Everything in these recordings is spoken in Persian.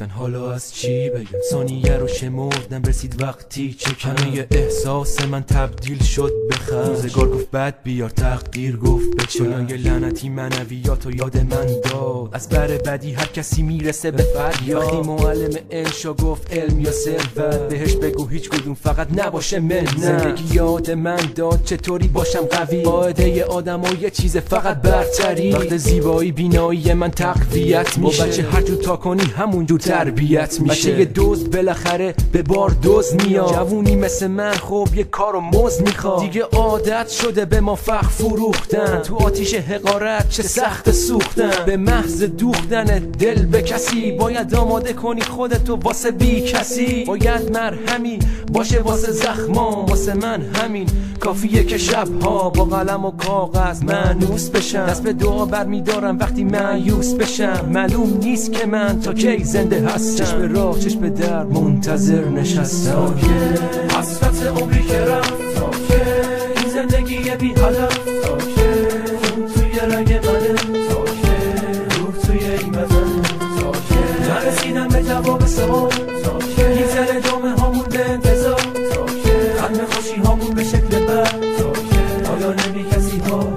کشن، حالا از چی بگم؟ ثانیه رو شمردم رسید وقتی چه همه احساس من تبدیل شد به خرج. روزگار گفت بد بیار، تقدیر گفت بچه. یه لعنتی منویات و یاد من داد، از بر بدی هر کسی میرسه به فریاد. وقتی معلم انشا گفت علم یا ثروت، بهش بگو هیچ کدوم فقط نباشه منت. زندگی یاد من داد چطوری باشم قوی، قاعده آدم و یه چیز فقط برتری. وقت زیبایی بینایی من تقویت میشه، با بچه هر جور تا کنی همونجور تربیت میشه. بچه یه دوز بالاخره به بار دوز میاد، جوونی مثل من خب یه کارو موز میخواد. دیگه عادت شده به ما فخ فروختن، تو آتیش حقارت چه سخت سوختن. به محض دوختن دل به کسی، باید آماده کنی خودتو واسه بی کسی. باید مرهمی باشه واسه زخمام، واسه من همین کافیه که شبها با قلم و کاغذ مانوس بشم. دست به دعا برمیدارم وقتی مایوس بشم. معلوم نیست که من تا کی زنده هستم، چشم راه چشم در منتظر نشستم. حسرت عمری که رفت، این زندگی بی هدف، خون توی رگ منه، روح توی این بدن. نرسیدم به جواب سوال، میزنه جامعه هامون به انتظار. ختم خوشی هامون به شکل بد، آیا نمی کسی ها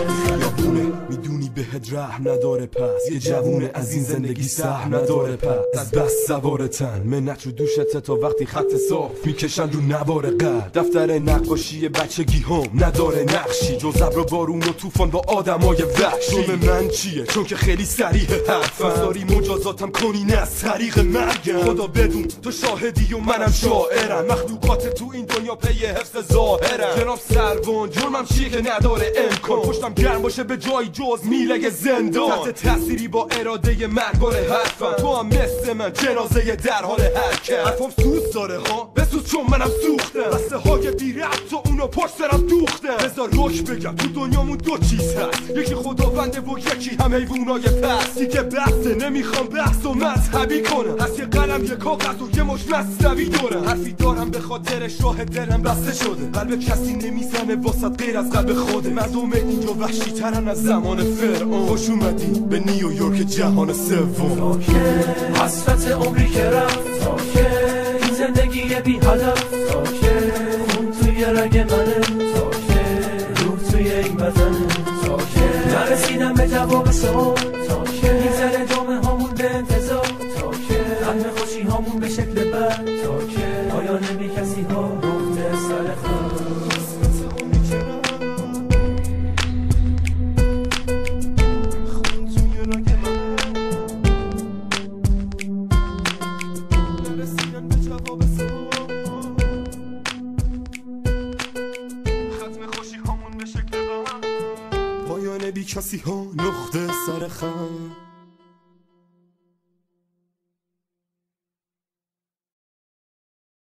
میدونی بهت رحم نداره پس، یه جوونه از این زندگی سهم نداره پس. از بس سوارتن منت رو دوشته تا وقتی خط صاف میکشن رو نوار قد. دفتر نقاشی بچگی هم نداره نقشی، جز ابر و بارون و طوفان با آدمای وحشی. جرم من چیه؟ چون که خیلی صریح حرفم، داری مجازاتم کنی نه از طریق مرگم. خدا بدون تو شاهدی و منم شاعرم، مخلوقات تو این دنیا پی حفظ ظاهرم. جناب سروان جرمم چیه که نداره امکان، پشتم گرم باشه به جایی جز میله زندان. تحت تأثیری با اراده مرگار حرفم، تو هم مثل من جنازه در حال حرکت. حرفم سوز داره ها بسوز چون منم سوختم، بسته های بی ربط و اونو پشت سرم دوختم. بذار روش بگم تو دنیامون دو چیز هست، یکی خداونده و یکی هم حیوانای پس. دیگه بحثه نمیخوام بحث و مذهبی کنم، هست یه قلم یه کاغذ و یه مش مصنوی دارم. حرفی دارم به خاطرش راه دلم بسته شده، قلب کسی نمیزنه واسط غیر از قلب خوده. مردم اینجا وحشی ترن از زمان فرعون، خوش اومدی به نیویورک جهان سوم. حسرت عمری که رفت، این زندگی بی هدف، خون توی رگ منه، روح توی این بدن. نرسیدم به جواب سوال، میزنه جامعه هامون به انتظار. ختم خوشی هامون به شکل بد، آیا نمی کسی ها رفته سر خود. پایان بی کسی ها نقطه سر خم.